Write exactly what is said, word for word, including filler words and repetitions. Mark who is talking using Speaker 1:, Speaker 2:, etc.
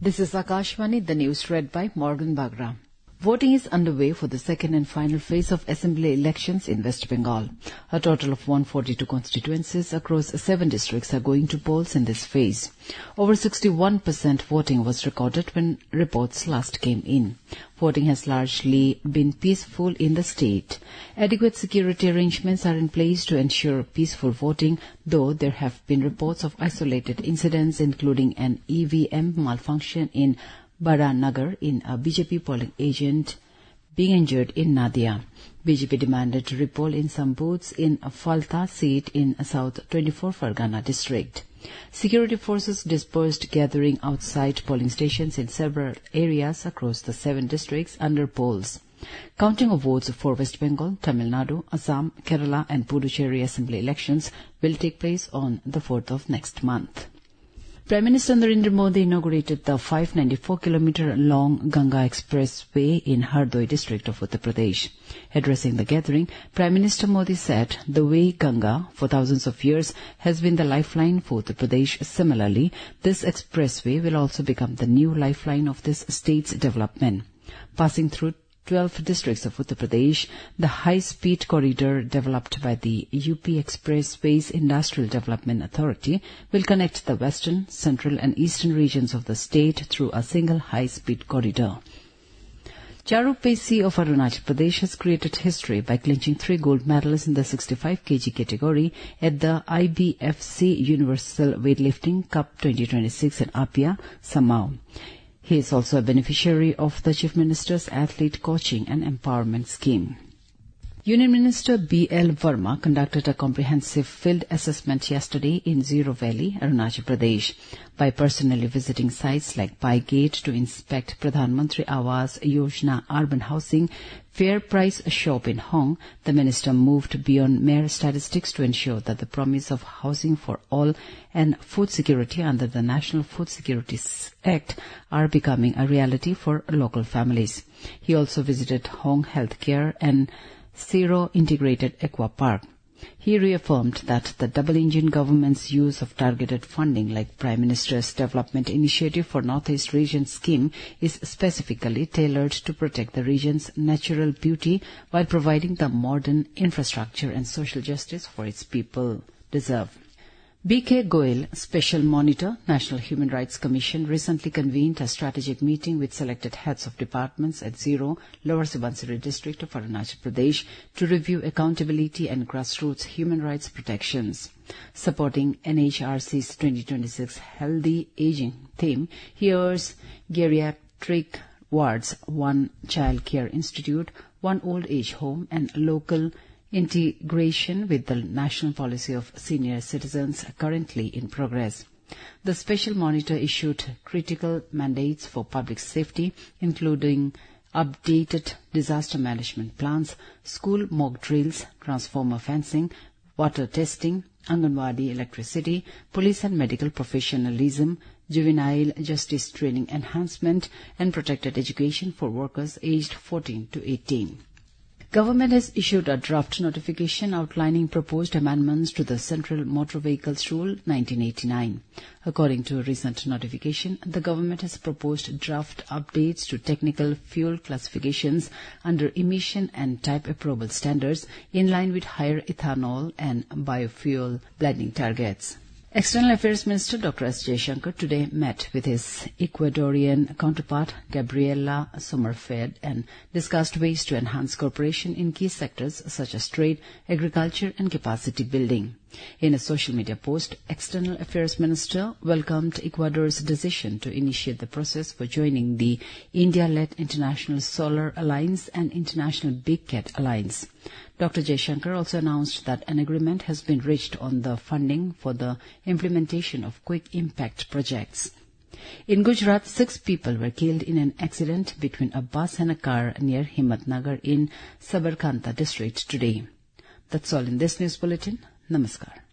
Speaker 1: This is Akashvani, the news read by Morgan Bagra. Voting is underway for the second and final phase of assembly elections in West Bengal. A total of one hundred forty-two constituencies across seven districts are going to polls in this phase. Over sixty-one percent voting was recorded when reports last came in. Voting has largely been peaceful in the state. Adequate security arrangements are in place to ensure peaceful voting, though there have been reports of isolated incidents, including an E V M malfunction in Baranagar in a B J P polling agent being injured in Nadia. B J P demanded to repoll in some booths in a Falta seat in South twenty-four Fargana district. Security forces dispersed, gathering outside polling stations in several areas across the seven districts under polls. Counting of votes for West Bengal, Tamil Nadu, Assam, Kerala and Puducherry assembly elections will take place on the fourth of next month. Prime Minister Narendra Modi inaugurated the five hundred ninety-four kilometre long Ganga Expressway in Hardoi district of Uttar Pradesh. Addressing the gathering, Prime Minister Modi said the way Ganga for thousands of years has been the lifeline for Uttar Pradesh. Similarly, this expressway will also become the new lifeline of this state's development. Passing through twelve districts of Uttar Pradesh, the high-speed corridor developed by the U P Expressways Industrial Development Authority will connect the western, central and eastern regions of the state through a single high-speed corridor. Charu Pesi of Arunachal Pradesh has created history by clinching three gold medals in the sixty-five kilogram category at the I B F C Universal Weightlifting Cup twenty twenty-six in Apia, Samau. He is also a beneficiary of the Chief Minister's Athlete Coaching and Empowerment Scheme. Union Minister B L Verma conducted a comprehensive field assessment yesterday in Zero Valley, Arunachal Pradesh. By personally visiting sites like Pai Gate to inspect Pradhan Mantri Awas Yojana urban housing fair price shop in Hong, the minister moved beyond mere statistics to ensure that the promise of housing for all and food security under the National Food Security Act are becoming a reality for local families. He also visited Hong Healthcare and Zero Integrated Aqua Park. He reaffirmed that the double-engine government's use of targeted funding like Prime Minister's Development Initiative for North-East Region scheme is specifically tailored to protect the region's natural beauty while providing the modern infrastructure and social justice for its people deserve. B K Goel, Special Monitor, National Human Rights Commission, recently convened a strategic meeting with selected heads of departments at Zero, Lower Subansiri district of Arunachal Pradesh to review accountability and grassroots human rights protections. Supporting N H R C's twenty twenty-six Healthy Aging theme, he urged geriatric wards, one child care institute, one old age home, and local integration with the national policy of senior citizens currently in progress. The Special Monitor issued critical mandates for public safety, including updated disaster management plans, school mock drills, transformer fencing, water testing, Anganwadi electricity, police and medical professionalism, juvenile justice training enhancement, and protected education for workers aged fourteen to eighteen. Government has issued a draft notification outlining proposed amendments to the Central Motor Vehicles Rule nineteen eighty-nine. According to a recent notification, the government has proposed draft updates to technical fuel classifications under emission and type approval standards in line with higher ethanol and biofuel blending targets. External Affairs Minister Doctor S. Jaishankar today met with his Ecuadorian counterpart Gabriela Sommerfeld and discussed ways to enhance cooperation in key sectors such as trade, agriculture and capacity building. In a social media post, External Affairs Minister welcomed Ecuador's decision to initiate the process for joining the India-led International Solar Alliance and International Big Cat Alliance. Doctor Jaishankar also announced that an agreement has been reached on the funding for the implementation of quick impact projects. In Gujarat, six people were killed in an accident between a bus and a car near Himmatnagar in Sabarkantha district today. That's all in this news bulletin. Namaskar.